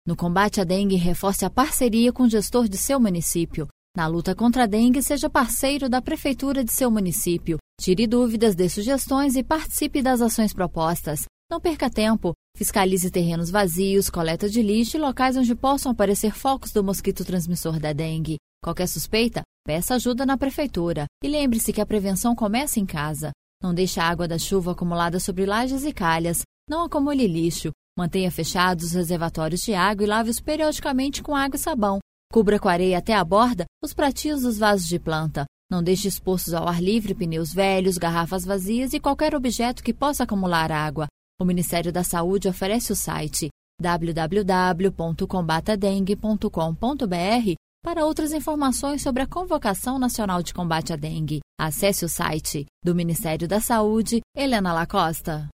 No combate à dengue, reforce a parceria com o gestor de seu município. Na luta contra a dengue, seja parceiro da prefeitura de seu município. Tire dúvidas, dê sugestões e participe das ações propostas. Não perca tempo. Fiscalize terrenos vazios, coleta de lixo e locais onde possam aparecer focos do mosquito transmissor da dengue. Qualquer suspeita, peça ajuda na prefeitura. E lembre-se que a prevenção começa em casa. Não deixe a água da chuva acumulada sobre lajes e calhas. Não acumule lixo. Mantenha fechados os reservatórios de água e lave-os periodicamente com água e sabão. Cubra com areia até a borda os pratios dos vasos de planta. Não deixe expostos ao ar livre pneus velhos, garrafas vazias e qualquer objeto que possa acumular água. O Ministério da Saúde oferece o site www.combatadengue.com.br para outras informações sobre a Convocação Nacional de Combate à Dengue. Acesse o site do Ministério da Saúde, Helena Lacosta.